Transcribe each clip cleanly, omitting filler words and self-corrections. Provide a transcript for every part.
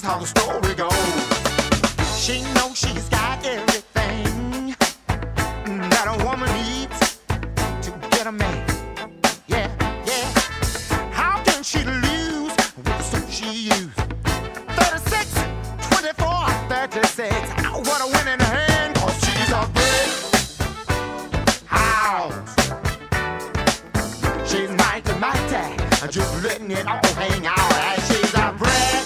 how the story goes. She knows she's got everything that a woman needs to get a man. Yeah, yeah. How can she lose with the suit she used? 36, 24, 36. What a winning hand, 'cause she's a brick house. She's mighty, mighty, just letting it all hang out. And she's a brick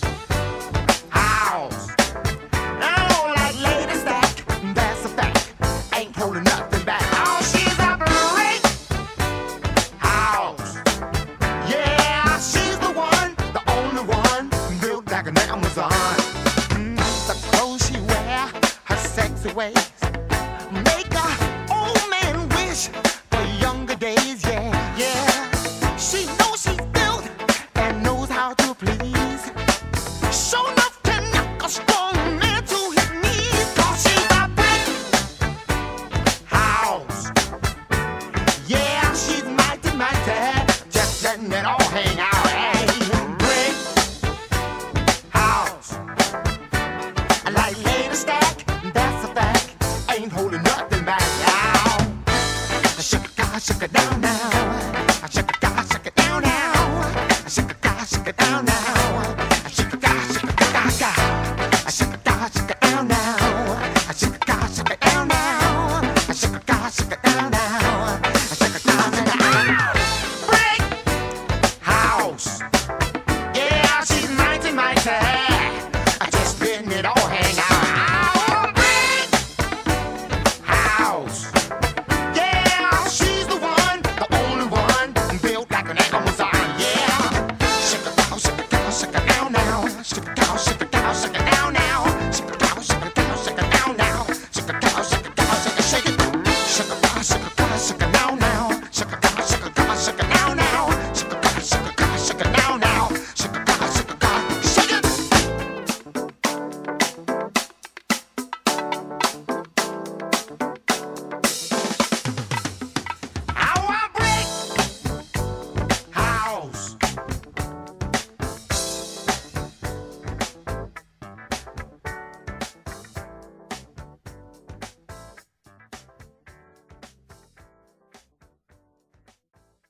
house. I don't like lady stack, that's a fact. Ain't holding nothing back. Oh, she's a brick house. Yeah, she's the one, the only one, built like an Amazon. The clothes she wear, her sexy ways, make a old man wish for younger days. Yeah, yeah. She knows she's built and knows how to please. Sure enough can knock a strong man to his knees. 'Cause she's a brick house. Yeah, she's mighty, mighty, just letting it all hang out. Hey, brick house. Like lady stack, that's a fact. Ain't holding nothing back. Now, shake it down now. Shake it down now. Shake it down now.